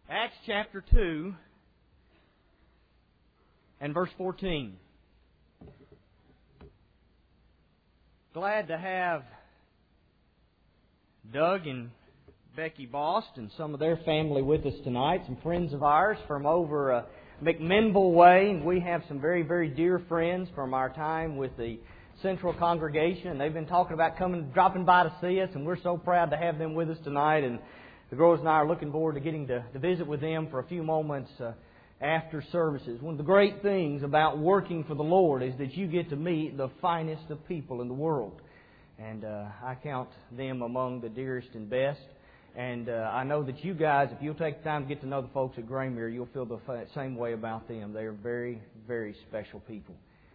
Acts chapter 2 and verse 14. Glad to have Doug and Becky Bost and some of their family with us tonight, some friends of ours from over McMinnville way, and we have some very, very dear friends from our time with the Central Congregation, and they've been talking about dropping by to see us, and we're so proud to have them with us tonight, and the girls and I are looking forward to getting to visit with them for a few moments after services. One of the great things about working for the Lord is that you get to meet the finest of people in the world. And I count them among the dearest and best. And I know that you guys, if you'll take the time to get to know the folks at Graymere, you'll feel the same way about them. They are very, very special people.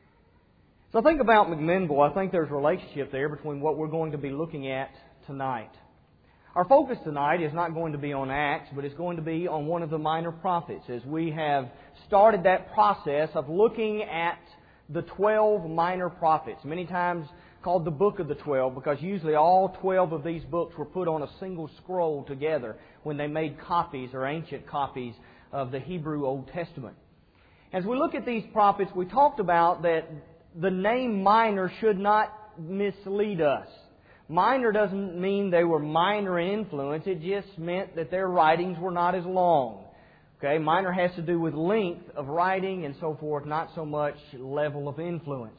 So I think about McMinnville. I think there's a relationship there between what we're going to be looking at tonight. Our focus tonight is not going to be on Acts, but it's going to be on one of the minor prophets, as we have started that process of looking at the 12 minor prophets, many times called the Book of the 12, because usually all 12 of these books were put on a single scroll together when they made copies or ancient copies of the Hebrew Old Testament. As we look at these prophets, we talked about that the name minor should not mislead us. Minor doesn't mean they were minor in influence. It just meant that their writings were not as long. Okay, minor has to do with length of writing and so forth, not so much level of influence.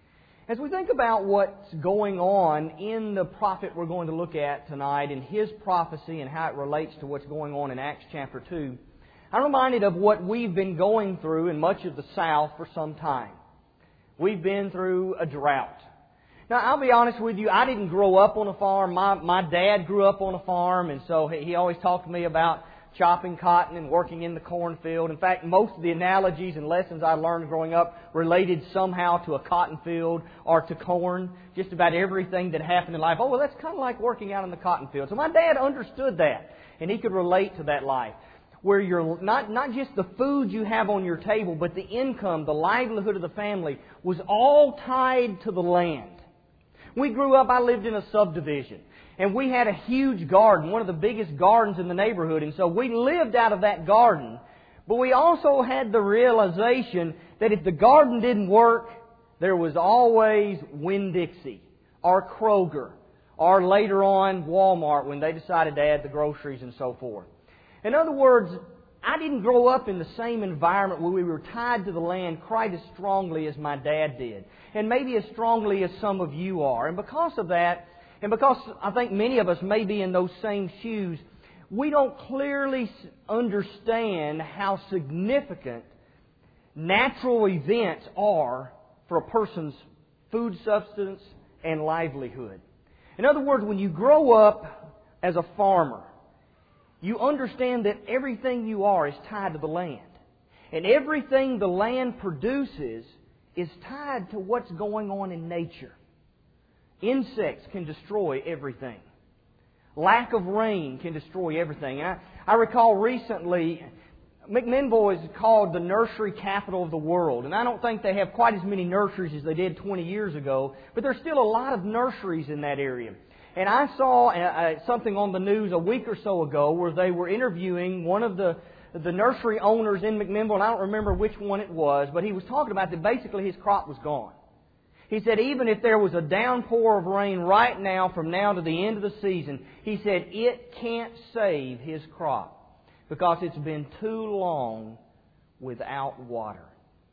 As we think about what's going on in the prophet we're going to look at tonight and his prophecy and how it relates to what's going on in Acts chapter 2, I'm reminded of what we've been going through in much of the South for some time. We've been through a drought. Now, I'll be honest with you, I didn't grow up on a farm. My dad grew up on a farm, and so he always talked to me about chopping cotton and working in the cornfield. In fact, most of the analogies and lessons I learned growing up related somehow to a cotton field or to corn. Just about everything that happened in life. Oh, well, that's kind of like working out in the cotton field. So my dad understood that, and he could relate to that life, where you're not just the food you have on your table, but the income, the livelihood of the family was all tied to the land. We grew up, I lived in a subdivision, and we had a huge garden, one of the biggest gardens in the neighborhood, and so we lived out of that garden. But we also had the realization that if the garden didn't work, there was always Winn-Dixie, or Kroger, or later on Walmart when they decided to add the groceries and so forth. In other words, I didn't grow up in the same environment where we were tied to the land quite as strongly as my dad did. And maybe as strongly as some of you are. And because of that, and because I think many of us may be in those same shoes, we don't clearly understand how significant natural events are for a person's food substance and livelihood. In other words, when you grow up as a farmer, you understand that everything you are is tied to the land. And everything the land produces is tied to what's going on in nature. Insects can destroy everything. Lack of rain can destroy everything. And I recall recently, McMinnville is called the nursery capital of the world. And I don't think they have quite as many nurseries as they did 20 years ago, but there's still a lot of nurseries in that area. And I saw something on the news a week or so ago where they were interviewing one of the nursery owners in McMinnville, and I don't remember which one it was, but he was talking about that basically his crop was gone. He said even if there was a downpour of rain right now from now to the end of the season, he said it can't save his crop because it's been too long without water.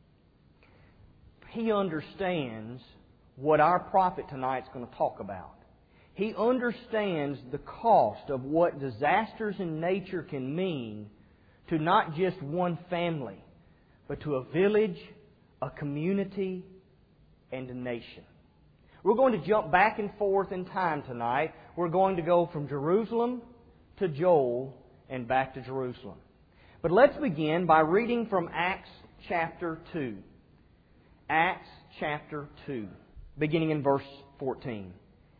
He understands what our prophet tonight is going to talk about. He understands the cost of what disasters in nature can mean to not just one family, but to a village, a community, and a nation. We're going to jump back and forth in time tonight. We're going to go from Jerusalem to Joel and back to Jerusalem. But let's begin by reading from Acts chapter 2. Acts chapter 2, beginning in verse 14.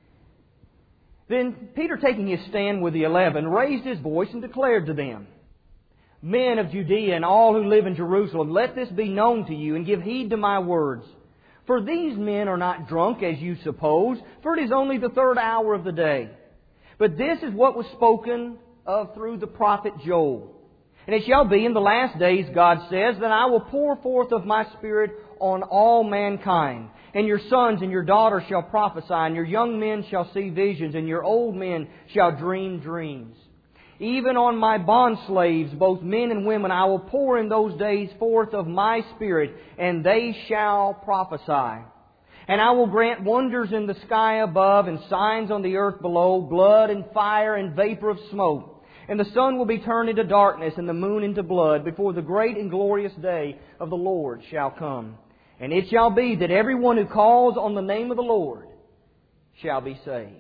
Then Peter, taking his stand with the 11, raised his voice and declared to them, Men of Judea and all who live in Jerusalem, let this be known to you, and give heed to my words. For these men are not drunk, as you suppose, for it is only the third hour of the day. But this is what was spoken of through the prophet Joel. And it shall be in the last days, God says, that I will pour forth of my Spirit on all mankind. And your sons and your daughters shall prophesy, and your young men shall see visions, and your old men shall dream dreams. Even on my bondslaves, both men and women, I will pour in those days forth of my Spirit, and they shall prophesy. And I will grant wonders in the sky above, and signs on the earth below, blood and fire and vapor of smoke. And the sun will be turned into darkness, and the moon into blood, before the great and glorious day of the Lord shall come. And it shall be that everyone who calls on the name of the Lord shall be saved.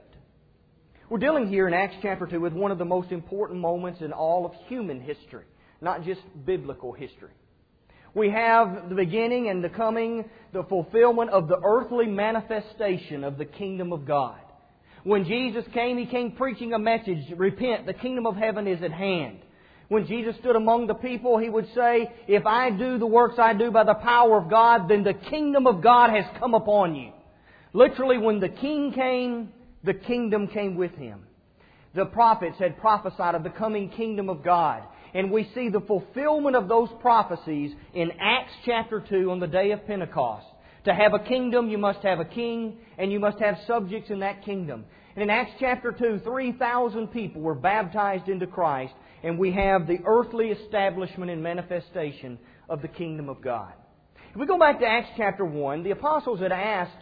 We're dealing here in Acts chapter 2 with one of the most important moments in all of human history, not just biblical history. We have the beginning and the coming, the fulfillment of the earthly manifestation of the kingdom of God. When Jesus came, He came preaching a message, repent, the kingdom of heaven is at hand. When Jesus stood among the people, He would say, if I do the works I do by the power of God, then the kingdom of God has come upon you. Literally, when the King came, the kingdom came with Him. The prophets had prophesied of the coming kingdom of God. And we see the fulfillment of those prophecies in Acts chapter 2 on the day of Pentecost. To have a kingdom, you must have a king, and you must have subjects in that kingdom. And in Acts chapter 2, 3,000 people were baptized into Christ, and we have the earthly establishment and manifestation of the kingdom of God. If we go back to Acts chapter 1, the apostles had asked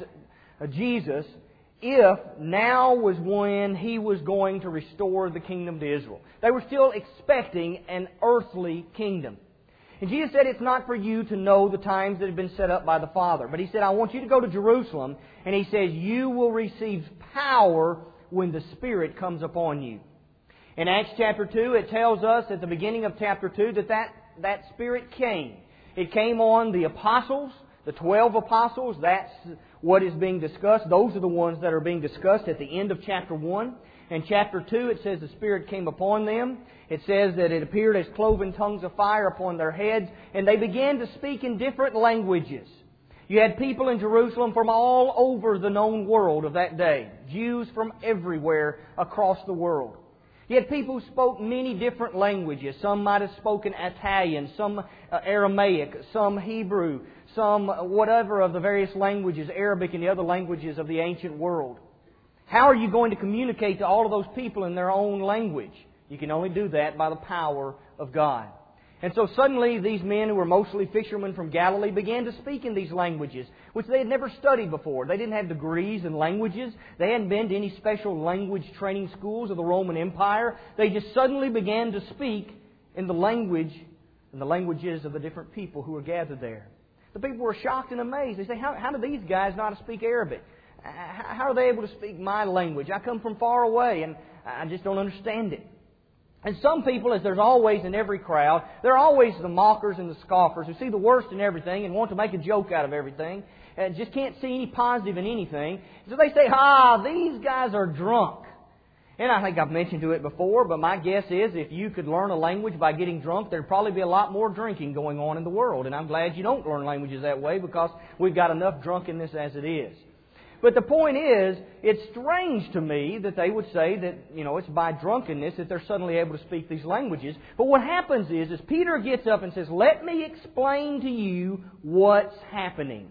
Jesus if now was when He was going to restore the kingdom to Israel. They were still expecting an earthly kingdom. And Jesus said, it's not for you to know the times that have been set up by the Father. But He said, I want you to go to Jerusalem. And He says, you will receive power when the Spirit comes upon you. In Acts chapter 2, it tells us at the beginning of chapter 2 that Spirit came. It came on the apostles, the 12 apostles. That's what is being discussed. Those are the ones that are being discussed at the end of chapter 1. In chapter 2, it says the Spirit came upon them. It says that it appeared as cloven tongues of fire upon their heads, and they began to speak in different languages. You had people in Jerusalem from all over the known world of that day. Jews from everywhere across the world. You had people who spoke many different languages. Some might have spoken Italian, some Aramaic, some Hebrew, some whatever of the various languages, Arabic and the other languages of the ancient world. How are you going to communicate to all of those people in their own language? You can only do that by the power of God. And so suddenly these men who were mostly fishermen from Galilee began to speak in these languages, which they had never studied before. They didn't have degrees in languages. They hadn't been to any special language training schools of the Roman Empire. They just suddenly began to speak in the language and the languages of the different people who were gathered there. The people were shocked and amazed. They say, how do these guys know how to speak Arabic? How are they able to speak my language? I come from far away and I just don't understand it. And some people, as there's always in every crowd, there are always the mockers and the scoffers who see the worst in everything and want to make a joke out of everything and just can't see any positive in anything. So they say, these guys are drunk. And I think I've mentioned to it before, but my guess is if you could learn a language by getting drunk, there'd probably be a lot more drinking going on in the world. And I'm glad you don't learn languages that way because we've got enough drunkenness as it is. But the point is, it's strange to me that they would say that, it's by drunkenness that they're suddenly able to speak these languages. But what happens is Peter gets up and says, let me explain to you what's happening.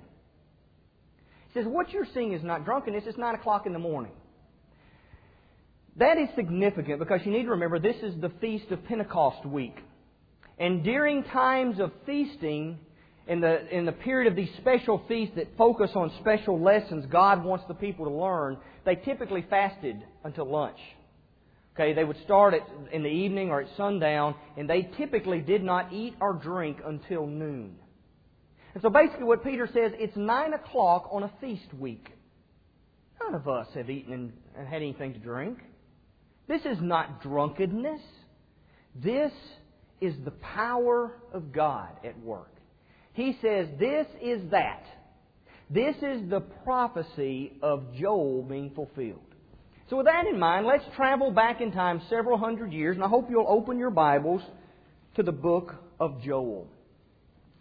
He says, what you're seeing is not drunkenness, it's 9 o'clock in the morning. That is significant because you need to remember this is the Feast of Pentecost week. And during times of feasting, in the period of these special feasts that focus on special lessons God wants the people to learn, they typically fasted until lunch. Okay, they would start in the evening or at sundown, and they typically did not eat or drink until noon. And so basically what Peter says, it's 9 o'clock on a feast week. None of us have eaten and had anything to drink. This is not drunkenness. This is the power of God at work. He says this is that. This is the prophecy of Joel being fulfilled. So with that in mind, let's travel back in time several hundred years, and I hope you'll open your Bibles to the book of Joel.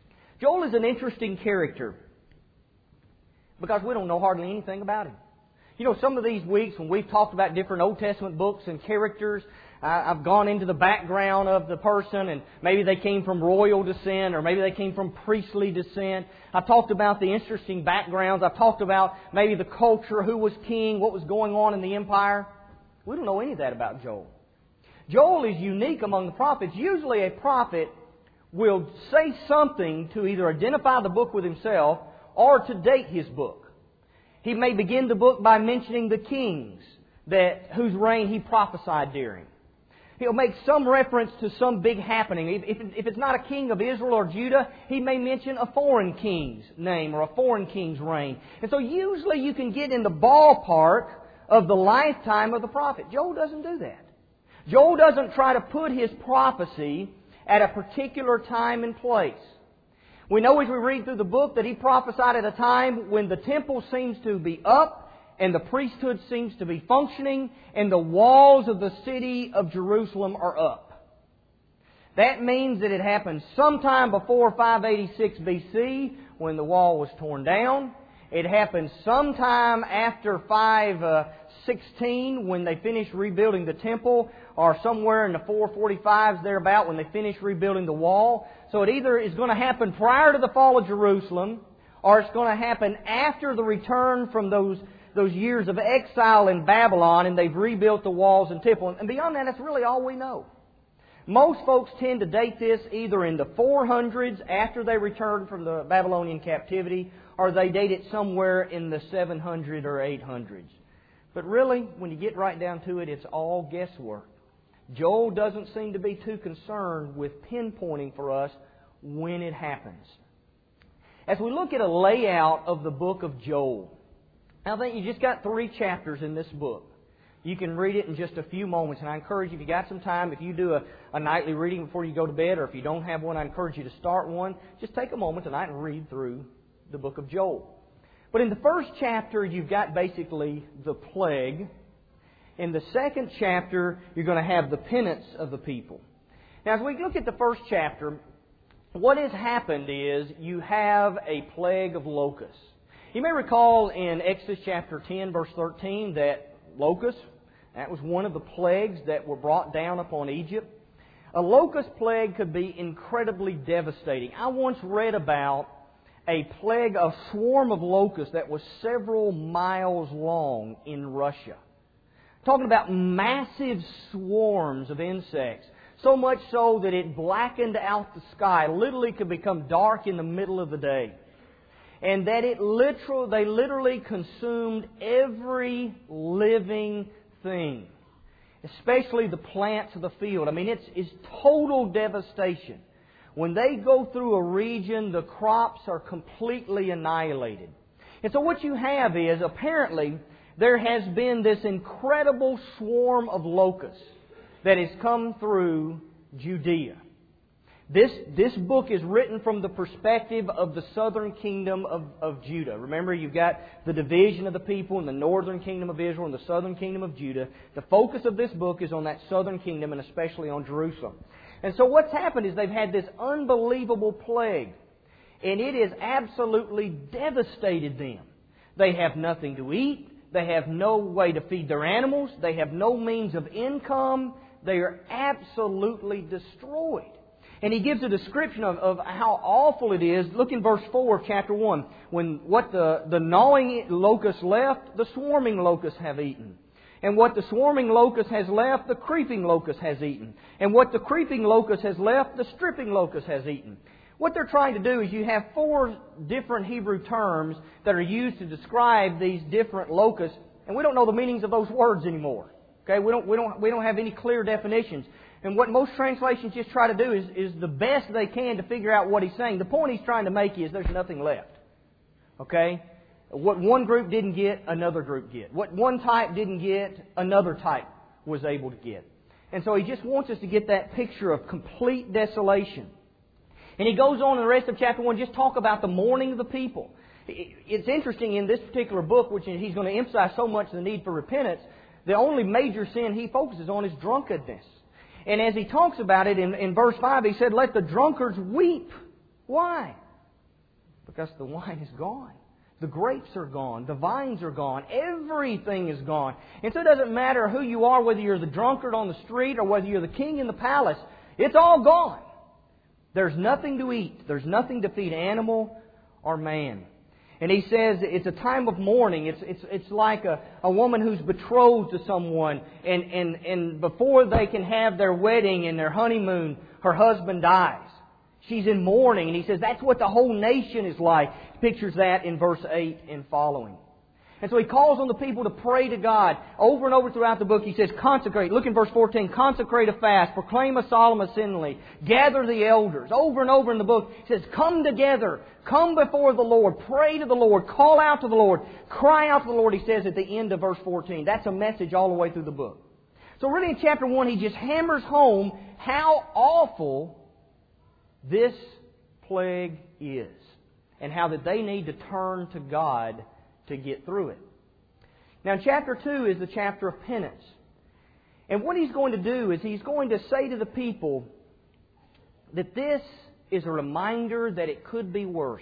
Joel is an interesting character because we don't know hardly anything about him. You know, some of these weeks when we've talked about different Old Testament books and characters, I've gone into the background of the person, and maybe they came from royal descent, or maybe they came from priestly descent. I've talked about the interesting backgrounds. I've talked about maybe the culture, who was king, what was going on in the empire. We don't know any of that about Joel. Joel is unique among the prophets. Usually a prophet will say something to either identify the book with himself or to date his book. He may begin the book by mentioning the kings whose reign he prophesied during. He'll make some reference to some big happening. If it's not a king of Israel or Judah, he may mention a foreign king's name or a foreign king's reign. And so usually you can get in the ballpark of the lifetime of the prophet. Joel doesn't do that. Joel doesn't try to put his prophecy at a particular time and place. We know as we read through the book that he prophesied at a time when the temple seems to be up and the priesthood seems to be functioning and the walls of the city of Jerusalem are up. That means that it happened sometime before 586 BC when the wall was torn down. It happened sometime after 516 when they finished rebuilding the temple, or somewhere in the 445s thereabout when they finished rebuilding the wall. So it either is going to happen prior to the fall of Jerusalem, or it's going to happen after the return from those years of exile in Babylon and they've rebuilt the walls and temple. And beyond that, that's really all we know. Most folks tend to date this either in the 400s after they returned from the Babylonian captivity, or they date it somewhere in the 700 or 800s. But really, when you get right down to it, it's all guesswork. Joel doesn't seem to be too concerned with pinpointing for us when it happens. As we look at a layout of the book of Joel, I think you just got 3 chapters in this book. You can read it in just a few moments, and I encourage you, if you got some time, if you do a nightly reading before you go to bed, or if you don't have one, I encourage you to start one. Just take a moment tonight and read through the book of Joel. But in the first chapter, you've got basically the plague. In the second chapter, you're going to have the penance of the people. Now, as we look at the first chapter, what has happened is you have a plague of locusts. You may recall in Exodus chapter 10, verse 13, that locusts, that was one of the plagues that were brought down upon Egypt. A locust plague could be incredibly devastating. I once read about a plague, a swarm of locusts that was several miles long in Russia. Talking about massive swarms of insects. So much so that it blackened out the sky. Literally could become dark in the middle of the day. And that they literally consumed every living thing. Especially the plants of the field. I mean, it's total devastation. When they go through a region, the crops are completely annihilated. And so what you have is, apparently, there has been this incredible swarm of locusts that has come through Judea. This book is written from the perspective of the southern kingdom of Judah. Remember, you've got the division of the people in the northern kingdom of Israel and the southern kingdom of Judah. The focus of this book is on that southern kingdom and especially on Jerusalem. And so what's happened is they've had this unbelievable plague. And it has absolutely devastated them. They have nothing to eat. They have no way to feed their animals. They have no means of income. They are absolutely destroyed. And he gives a description of how awful it is. Look in verse 4 of chapter 1. When what the gnawing locust left, the swarming locusts have eaten. And what the swarming locust has left, the creeping locust has eaten. And what the creeping locust has left, the stripping locust has eaten. What they're trying to do is you have 4 different Hebrew terms that are used to describe these different locusts, and we don't know the meanings of those words anymore. Okay, we don't have any clear definitions. And what most translations just try to do is the best they can to figure out what he's saying. The point he's trying to make is there's nothing left. Okay? What one group didn't get, another group get. What one type didn't get, another type was able to get. And so he just wants us to get that picture of complete desolation. And he goes on in the rest of chapter 1, just talk about the mourning of the people. It's interesting in this particular book, which he's going to emphasize so much the need for repentance, the only major sin he focuses on is drunkenness. And as he talks about it in verse 5, he said, let the drunkards weep. Why? Because the wine is gone. The grapes are gone. The vines are gone. Everything is gone. And so it doesn't matter who you are, whether you're the drunkard on the street or whether you're the king in the palace. It's all gone. There's nothing to eat. There's nothing to feed animal or man. And he says it's a time of mourning. It's like a woman who's betrothed to someone, and before they can have their wedding and their honeymoon, her husband dies. She's in mourning, and he says that's what the whole nation is like. He pictures that in verse 8 and following. And so he calls on the people to pray to God. Over and over throughout the book he says, consecrate. Look in verse 14. Consecrate a fast. Proclaim a solemn assembly. Gather the elders. Over and over in the book he says, come together. Come before the Lord. Pray to the Lord. Call out to the Lord. Cry out to the Lord, he says at the end of verse 14. That's a message all the way through the book. So really in chapter 1 he just hammers home how awful this plague is. And how that they need to turn to God to get through it. Now, chapter 2 is the chapter of penance. And what he's going to do is he's going to say to the people that this is a reminder that it could be worse.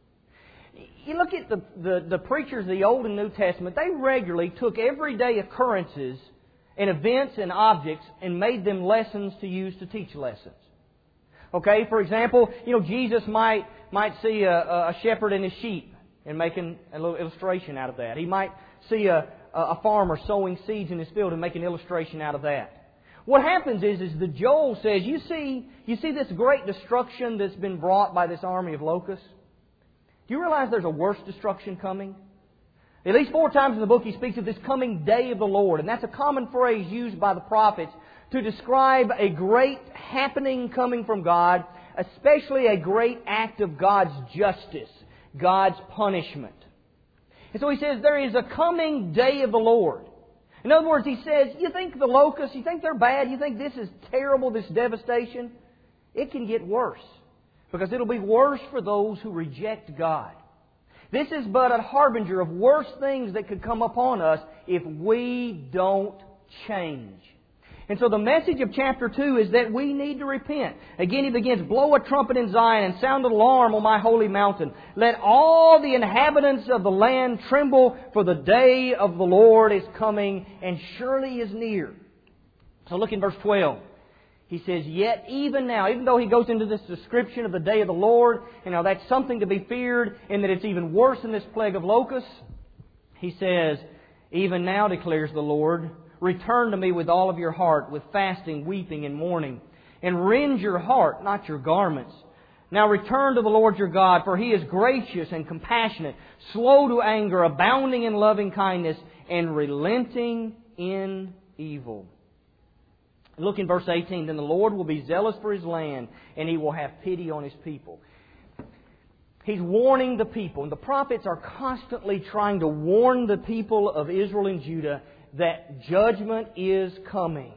You look at the preachers of the Old and New Testament, they regularly took everyday occurrences and events and objects and made them lessons to use to teach lessons. Okay, for example, Jesus might see a shepherd and his sheep and making a little illustration out of that. He might see a farmer sowing seeds in his field and make an illustration out of that. What happens is that Joel says, you see this great destruction that's been brought by this army of locusts? Do you realize there's a worse destruction coming? At least 4 times in the book he speaks of this coming day of the Lord. And that's a common phrase used by the prophets to describe a great happening coming from God, especially a great act of God's justice, God's punishment. And so he says there is a coming day of the Lord. In other words, he says, you think the locusts, you think they're bad, you think this is terrible, this devastation? It can get worse. Because it'll be worse for those who reject God. This is but a harbinger of worse things that could come upon us if we don't change. And so the message of chapter 2 is that we need to repent. Again, he begins, blow a trumpet in Zion and sound an alarm on my holy mountain. Let all the inhabitants of the land tremble, for the day of the Lord is coming and surely is near. So look in verse 12. He says, yet even now, even though he goes into this description of the day of the Lord, that's something to be feared and that it's even worse than this plague of locusts, he says, even now declares the Lord, return to me with all of your heart, with fasting, weeping, and mourning. And rend your heart, not your garments. Now return to the Lord your God, for He is gracious and compassionate, slow to anger, abounding in loving kindness, and relenting in evil. Look in verse 18. Then the Lord will be zealous for His land, and He will have pity on His people. He's warning the people. And the prophets are constantly trying to warn the people of Israel and Judah that judgment is coming.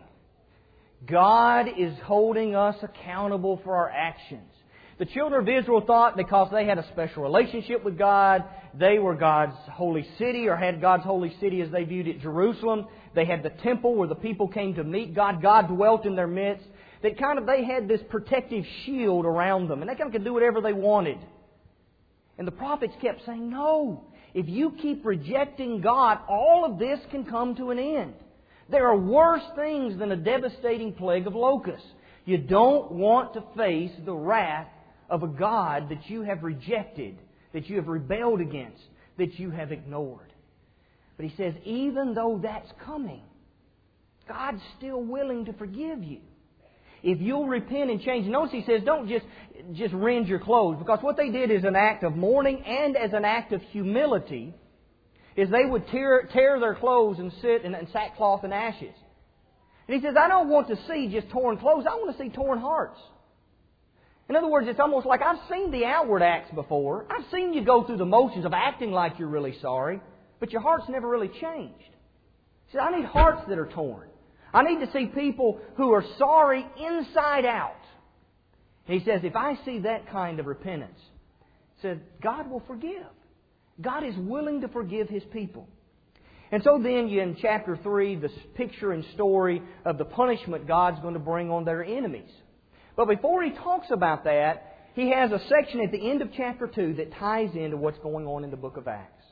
God is holding us accountable for our actions. The children of Israel thought because they had a special relationship with God, they were God's holy city, or had God's holy city as they viewed it, Jerusalem. They had the temple where the people came to meet God. God dwelt in their midst. They had this protective shield around them, and they could do whatever they wanted. And the prophets kept saying, no, if you keep rejecting God, all of this can come to an end. There are worse things than a devastating plague of locusts. You don't want to face the wrath of a God that you have rejected, that you have rebelled against, that you have ignored. But he says, even though that's coming, God's still willing to forgive you. If you'll repent and change. Notice he says, don't just rend your clothes. Because what they did as an act of mourning and as an act of humility is they would tear their clothes and sit in sackcloth and ashes. And he says, I don't want to see just torn clothes. I want to see torn hearts. In other words, it's almost like I've seen the outward acts before. I've seen you go through the motions of acting like you're really sorry, but your heart's never really changed. He says, I need hearts that are torn. I need to see people who are sorry inside out. And he says, if I see that kind of repentance, he said, God will forgive. God is willing to forgive His people. And so then in chapter 3, the picture and story of the punishment God's going to bring on their enemies. But before he talks about that, he has a section at the end of chapter 2 that ties into what's going on in the book of Acts.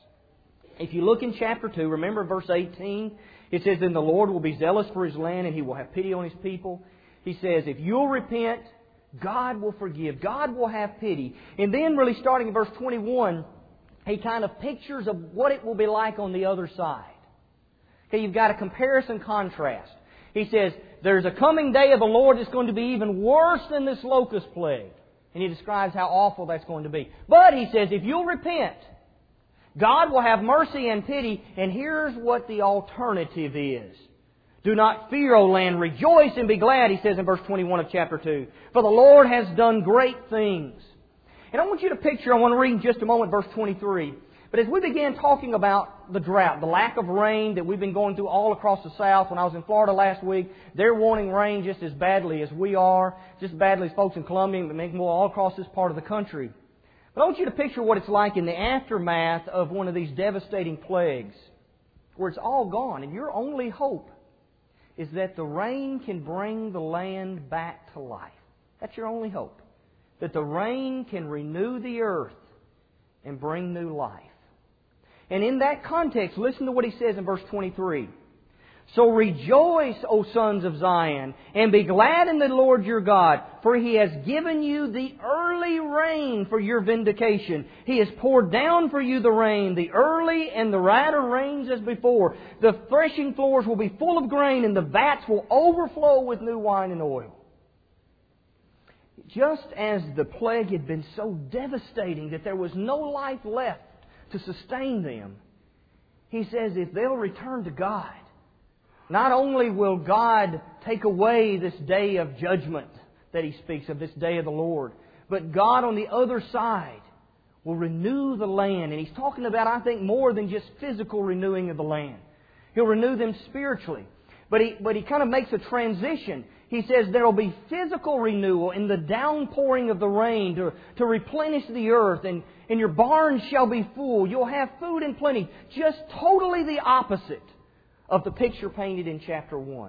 If you look in chapter 2, remember verse 18, it says, "Then the Lord will be zealous for His land, and He will have pity on His people." He says, if you'll repent, God will forgive. God will have pity. And then really starting in verse 21, He kind of pictures of what it will be like on the other side. Okay, you've got a comparison contrast. He says, there's a coming day of the Lord that's going to be even worse than this locust plague. And He describes how awful that's going to be. But He says, if you'll repent, God will have mercy and pity. And here's what the alternative is. Do not fear, O land. Rejoice and be glad, He says in verse 21 of chapter 2. For the Lord has done great things. And I want you to picture, I want to read in just a moment verse 23. But as we began talking about the drought, the lack of rain that we've been going through all across the South, when I was in Florida last week, they're wanting rain just as badly as we are, just as badly as folks in Columbia, and maybe more all across this part of the country. But I want you to picture what it's like in the aftermath of one of these devastating plagues, where it's all gone, and your only hope is that the rain can bring the land back to life. That's your only hope. That the rain can renew the earth and bring new life. And in that context, listen to what He says in verse 23. So rejoice, O sons of Zion, and be glad in the Lord your God, for He has given you the early rain for your vindication. He has poured down for you the rain, the early and the latter rains as before. The threshing floors will be full of grain, and the vats will overflow with new wine and oil. Just as the plague had been so devastating that there was no life left to sustain them, He says if they'll return to God, not only will God take away this day of judgment that He speaks of, this day of the Lord, but God on the other side will renew the land. And He's talking about, I think, more than just physical renewing of the land. He'll renew them spiritually. But He kind of makes a transition. He says there will be physical renewal in the downpouring of the rain to replenish the earth, and your barns shall be full. You'll have food in plenty. Just totally the opposite of the picture painted in chapter 1.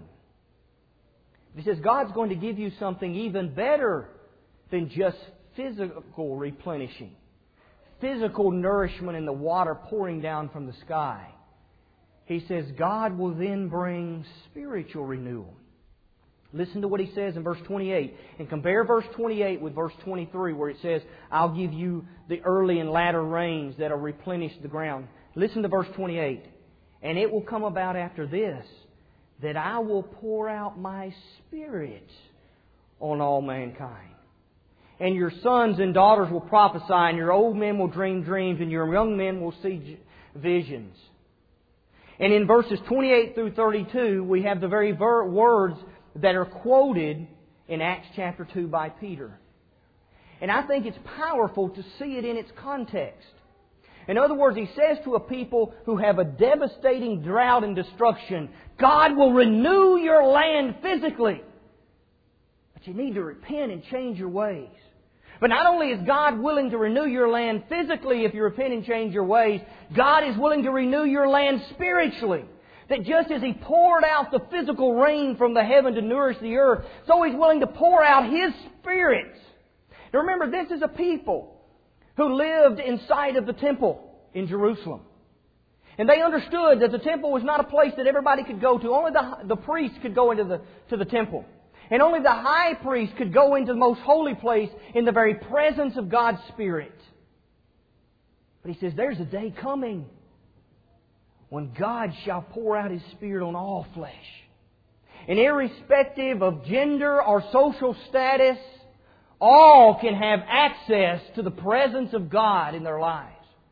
He says God's going to give you something even better than just physical replenishing, physical nourishment in the water pouring down from the sky. He says God will then bring spiritual renewal. Listen to what He says in verse 28. And compare verse 28 with verse 23, where it says, I'll give you the early and latter rains that will replenish the ground. Listen to verse 28. And it will come about after this, that I will pour out My Spirit on all mankind. And your sons and daughters will prophesy, and your old men will dream dreams, and your young men will see visions. And in verses 28 through 32, we have the very words that are quoted in Acts chapter 2 by Peter. And I think it's powerful to see it in its context. In other words, he says to a people who have a devastating drought and destruction, God will renew your land physically. But you need to repent and change your ways. But not only is God willing to renew your land physically if you repent and change your ways, God is willing to renew your land spiritually. That just as He poured out the physical rain from the heaven to nourish the earth, so He's willing to pour out His Spirit. Now remember, this is a people who lived inside of the temple in Jerusalem. And they understood that the temple was not a place that everybody could go to. Only the priests could go into the temple. And only the high priest could go into the most holy place in the very presence of God's Spirit. But He says there's a day coming when God shall pour out His Spirit on all flesh. And irrespective of gender or social status, all can have access to the presence of God in their lives.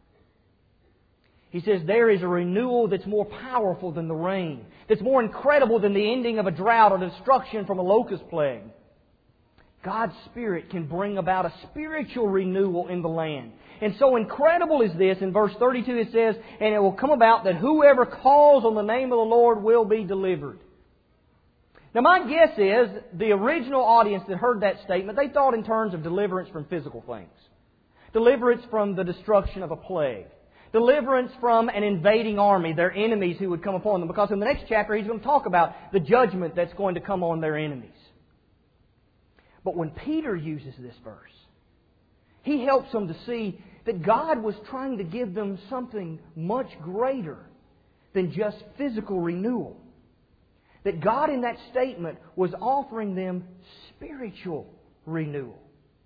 He says there is a renewal that's more powerful than the rain, that's more incredible than the ending of a drought or destruction from a locust plague. God's Spirit can bring about a spiritual renewal in the land. And so incredible is this, in verse 32 it says, and it will come about that whoever calls on the name of the Lord will be delivered. Now my guess is the original audience that heard that statement, they thought in terms of deliverance from physical things. Deliverance from the destruction of a plague. Deliverance from an invading army, their enemies who would come upon them. Because in the next chapter he's going to talk about the judgment that's going to come on their enemies. But when Peter uses this verse, he helps them to see that God was trying to give them something much greater than just physical renewal. That God in that statement was offering them spiritual renewal.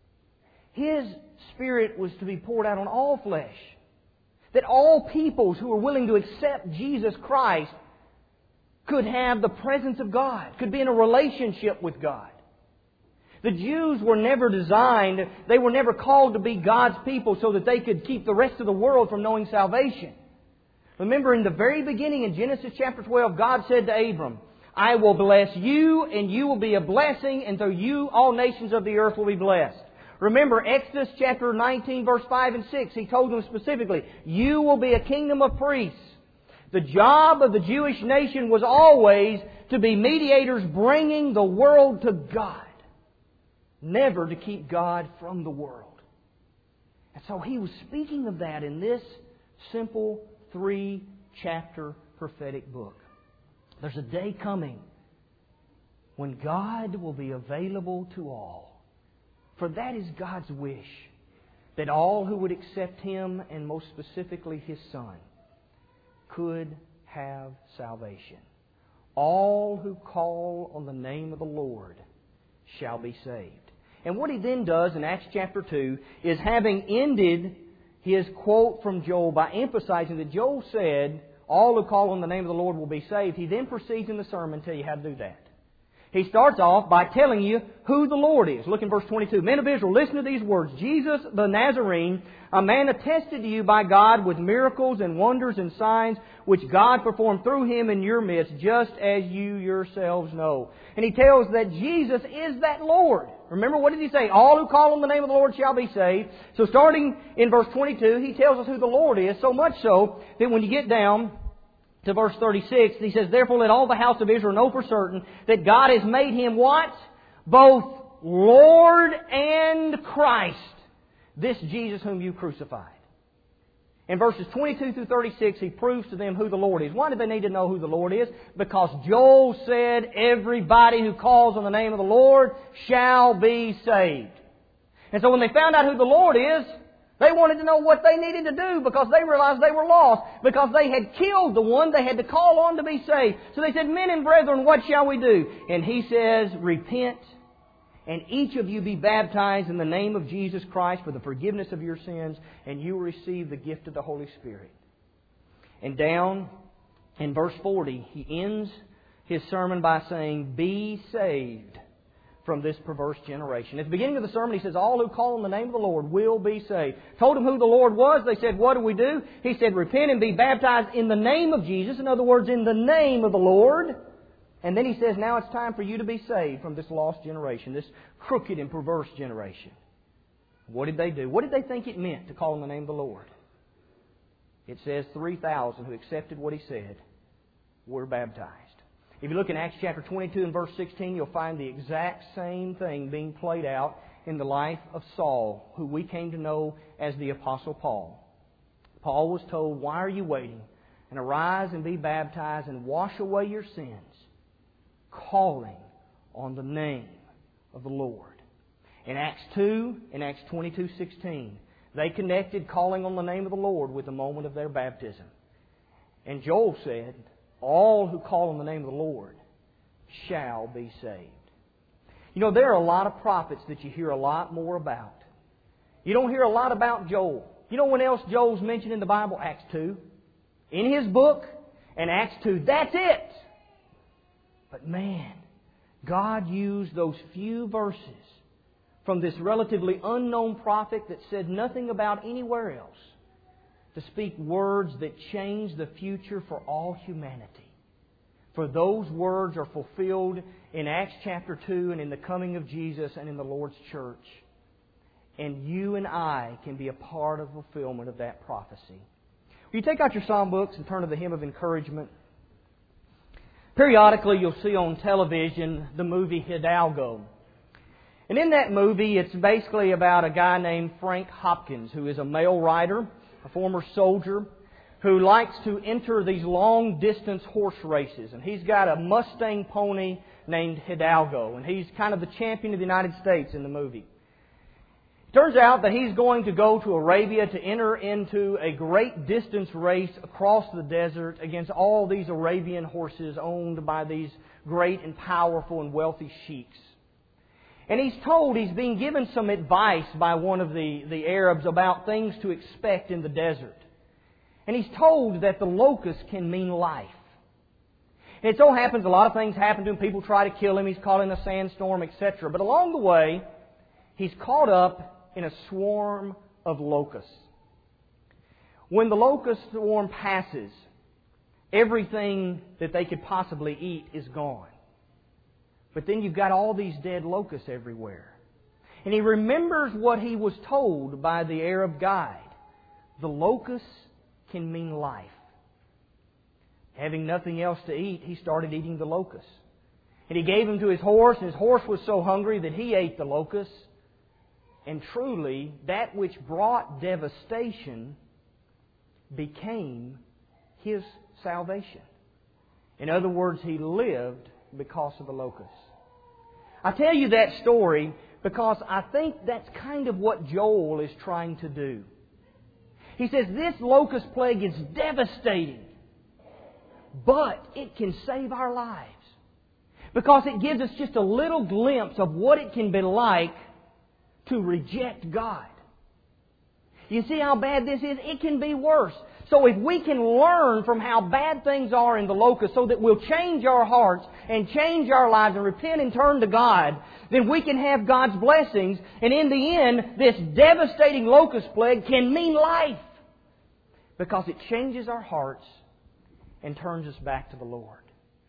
His Spirit was to be poured out on all flesh. That all peoples who were willing to accept Jesus Christ could have the presence of God, could be in a relationship with God. The Jews were never designed, they were never called to be God's people so that they could keep the rest of the world from knowing salvation. Remember, in the very beginning, in Genesis chapter 12, God said to Abram, I will bless you, and you will be a blessing, and through you all nations of the earth will be blessed. Remember, Exodus chapter 19, verse 5 and 6, He told them specifically, you will be a kingdom of priests. The job of the Jewish nation was always to be mediators bringing the world to God, never to keep God from the world. And so He was speaking of that in this simple 3-chapter prophetic book. There's a day coming when God will be available to all. For that is God's wish, that all who would accept Him, and most specifically His Son, could have salvation. All who call on the name of the Lord shall be saved. And what He then does in Acts chapter 2 is, having ended His quote from Joel by emphasizing that Joel said, all who call on the name of the Lord will be saved, He then proceeds in the sermon to tell you how to do that. He starts off by telling you who the Lord is. Look in verse 22. Men of Israel, listen to these words. Jesus the Nazarene, a man attested to you by God with miracles and wonders and signs which God performed through Him in your midst, just as you yourselves know. And He tells that Jesus is that Lord. Remember, what did He say? All who call on the name of the Lord shall be saved. So starting in verse 22, He tells us who the Lord is, so much so that when you get down to verse 36, He says, therefore let all the house of Israel know for certain that God has made Him what? Both Lord and Christ, this Jesus whom you crucified. In verses 22 through 36, He proves to them who the Lord is. Why do they need to know who the Lord is? Because Joel said, everybody who calls on the name of the Lord shall be saved. And so when they found out who the Lord is, they wanted to know what they needed to do, because they realized they were lost, because they had killed the one they had to call on to be saved. So they said, men and brethren, what shall we do? And He says, repent, and each of you be baptized in the name of Jesus Christ for the forgiveness of your sins, and you will receive the gift of the Holy Spirit. And down in verse 40, He ends His sermon by saying, be saved from this perverse generation. At the beginning of the sermon, He says, all who call on the name of the Lord will be saved. Told them who the Lord was. They said, what do we do? He said, repent and be baptized in the name of Jesus. In other words, in the name of the Lord. And then He says, now it's time for you to be saved from this lost generation, this crooked and perverse generation. What did they do? What did they think it meant to call on the name of the Lord? It says 3,000 who accepted what He said were baptized. If you look in Acts chapter 22 and verse 16, you'll find the exact same thing being played out in the life of Saul, who we came to know as the Apostle Paul. Paul was told, why are you waiting? And arise and be baptized and wash away your sins, calling on the name of the Lord. In Acts 2, in Acts 22:16, they connected calling on the name of the Lord with the moment of their baptism. And Joel said, all who call on the name of the Lord shall be saved. You know, there are a lot of prophets that you hear a lot more about. You don't hear a lot about Joel. You know when else Joel's mentioned in the Bible? Acts 2. In his book, and Acts 2. That's it. But man, God used those few verses from this relatively unknown prophet that said nothing about anywhere else to speak words that change the future for all humanity. For those words are fulfilled in Acts chapter 2 and in the coming of Jesus and in the Lord's church. And you and I can be a part of fulfillment of that prophecy. Will you take out your psalm books and turn to the Hymn of Encouragement? Periodically you'll see on television the movie Hidalgo. And in that movie it's basically about a guy named Frank Hopkins, who is a mail rider, a former soldier, who likes to enter these long-distance horse races. And he's got a Mustang pony named Hidalgo. And he's kind of the champion of the United States in the movie. Turns out that he's going to go to Arabia to enter into a great distance race across the desert against all these Arabian horses owned by these great and powerful and wealthy sheiks. And he's being given some advice by one of the Arabs about things to expect in the desert. And he's told that the locust can mean life. And it so happens a lot of things happen to him. People try to kill him. He's caught in a sandstorm, etc. But along the way, he's caught up in a swarm of locusts. When the locust swarm passes, everything that they could possibly eat is gone. But then you've got all these dead locusts everywhere. And he remembers what he was told by the Arab guide. The locusts can mean life. Having nothing else to eat, he started eating the locusts. And he gave them to his horse, and his horse was so hungry that he ate the locusts. And truly, that which brought devastation became his salvation. In other words, he lived because of the locusts. I tell you that story because I think that's kind of what Joel is trying to do. He says this locust plague is devastating, but it can save our lives. Because it gives us just a little glimpse of what it can be like to reject God. You see how bad this is? It can be worse. So if we can learn from how bad things are in the locust so that we'll change our hearts and change our lives and repent and turn to God, then we can have God's blessings. And in the end, this devastating locust plague can mean life. Because it changes our hearts and turns us back to the Lord.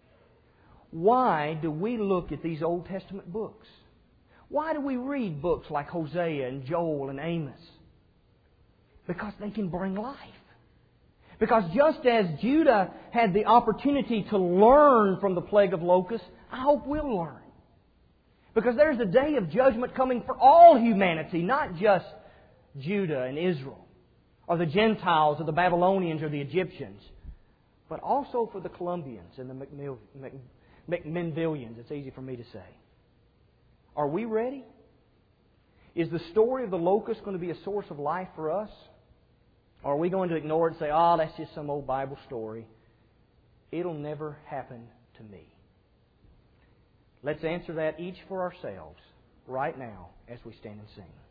Why do we look at these Old Testament books? Why do we read books like Hosea and Joel and Amos? Because they can bring life. Because just as Judah had the opportunity to learn from the plague of locusts, I hope we'll learn. Because there's a day of judgment coming for all humanity, not just Judah and Israel, or the Gentiles, or the Babylonians, or the Egyptians, but also for the Colombians and the McMinnvillians. It's easy for me to say. Are we ready? Is the story of the locust going to be a source of life for us? Or are we going to ignore it and say, oh, that's just some old Bible story. It'll never happen to me. Let's answer that each for ourselves right now as we stand and sing.